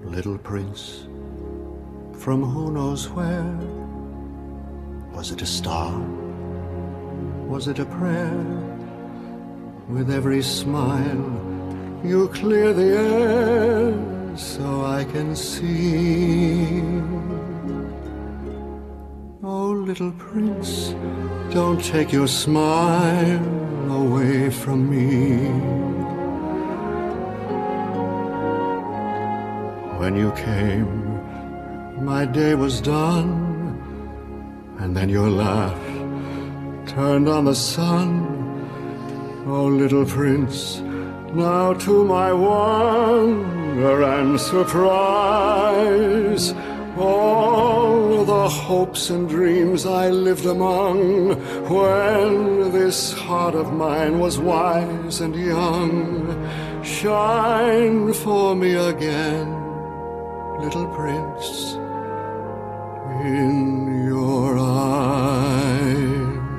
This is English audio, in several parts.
Little prince, from who knows where? Was it a star? Was it a prayer? With every smile you clear the air so I can see. Oh, little prince, don't take your smile away from me. When you came, my day was done, and then your laugh turned on the sun. Oh, little prince, now to my wonder and surprise, all the hopes and dreams I lived among when this heart of mine was wise and young shine for me again, little prince, in your eyes.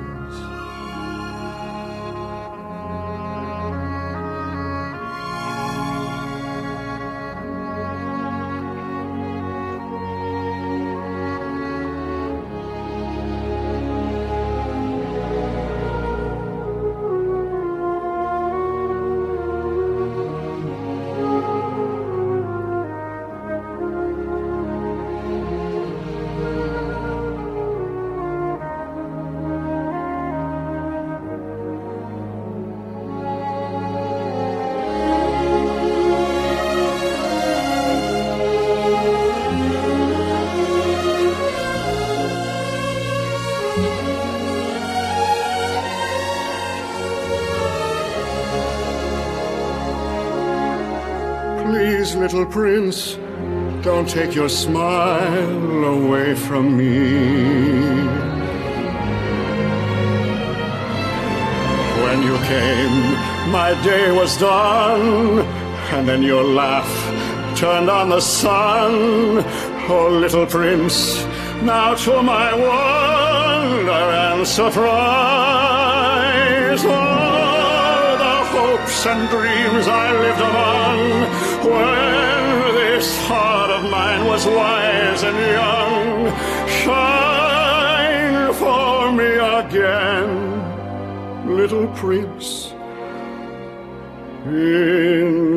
Please, little prince, don't take your smile away from me. When you came, my day was done, and then your laugh turned on the sun. Oh, little prince, now to my wonder and surprise, all the hopes and dreams I lived among when this heart of mine was wise and young shine for me again, little prince, in